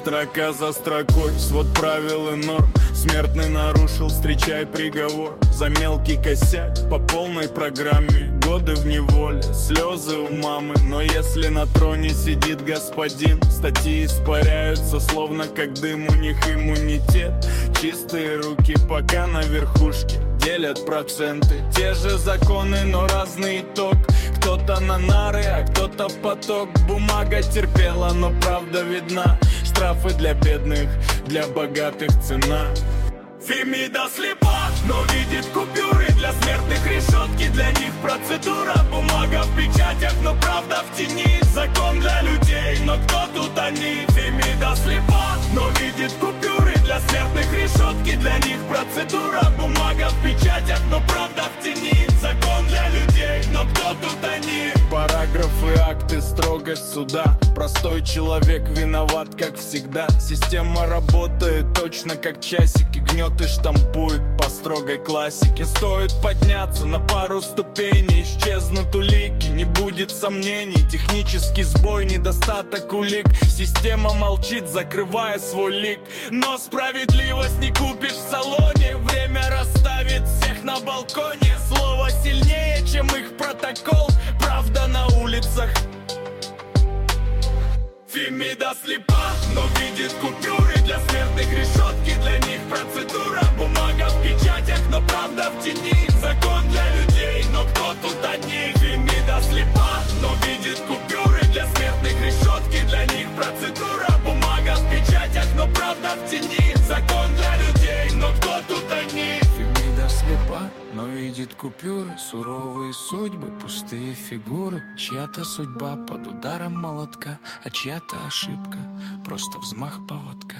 Строка за строкой, свод правил и норм. Смертный нарушил, встречай приговор. За мелкий косяк по полной программе. Годы в неволе, слезы у мамы. Но если на троне сидит господин, статьи испаряются, словно как дым. У них иммунитет, чистые руки пока на верхушке. Делят проценты, те же законы, но разный итог. Кто-то на нары, а кто-то в поток. Бумага терпела, но правда видна. Штрафы для бедных, для богатых цена. Фемида слепа, но видит купюры. Для смертных решетки, для них процедура. Бумага в печатях, но правда в тени. Закон для людей, но кто тут они? Фемида слепа, но видит купюры. Для смертных решетки, для них процедура. Бумага в печатях, но правда в тени. Закон для людей, но кто тут они? Параграфы, акты, строгость суда. Простой человек виноват, как всегда. Система работает точно как часики. Гнет и штампует по строгой классике. Стоит подняться на пару ступеней, исчезнут улики, не будет сомнений. Технический сбой, недостаток улик. Система молчит, закрывая свой лик. Но справедливость не купишь в салоне. Время расставит всех на балконе. Слово сильнее, чем их протокол. Правда на улицах. Фемида слепа, но видит купюры. Для смертных решетки, для них процедура. Бумага в печатях, но правда в тени. Закон для людей, но кто тут они? Фемида слепа, но видит купюры. Для смертных решетки, для них процедура. Бумага в печатях, но правда в тени. Закон для людей, но кто тут они? Фемида слепа, но видит купюры. Суровые судьбы, пустые фигуры. Чья-то судьба под ударом молотка, а чья-то ошибка, просто взмах поводка.